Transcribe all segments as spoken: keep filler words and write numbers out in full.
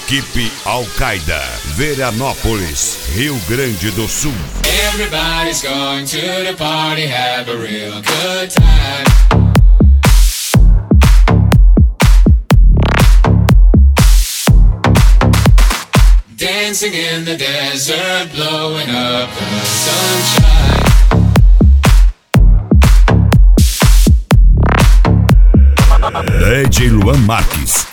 Equipe Al-Qaeda, Veranópolis, Rio Grande do Sul. Everybody's going to the party, have a real good time. Dancing in the desert, blowing up the sunshine. D J Luan Marques.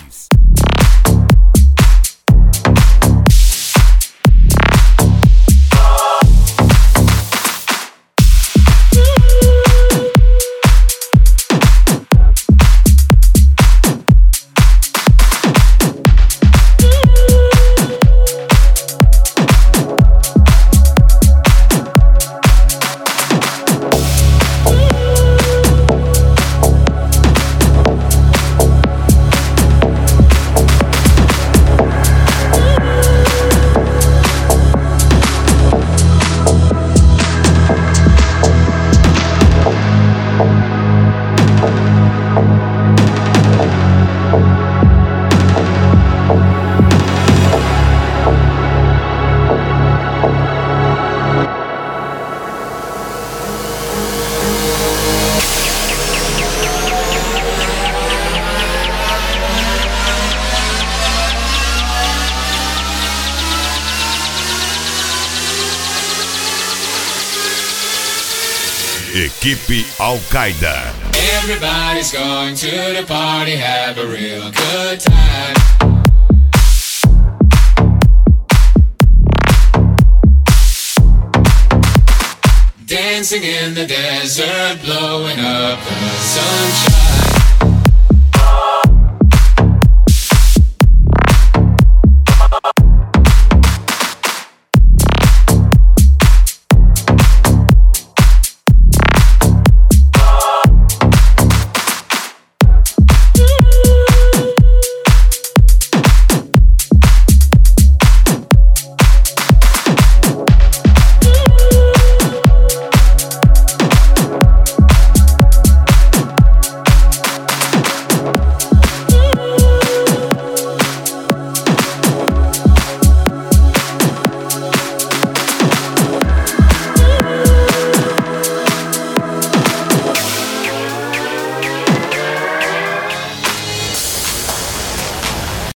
Equipe Al-Qaeda. Everybody's going to the party, have a real good time. Dancing in the desert, blowing up the sunshine.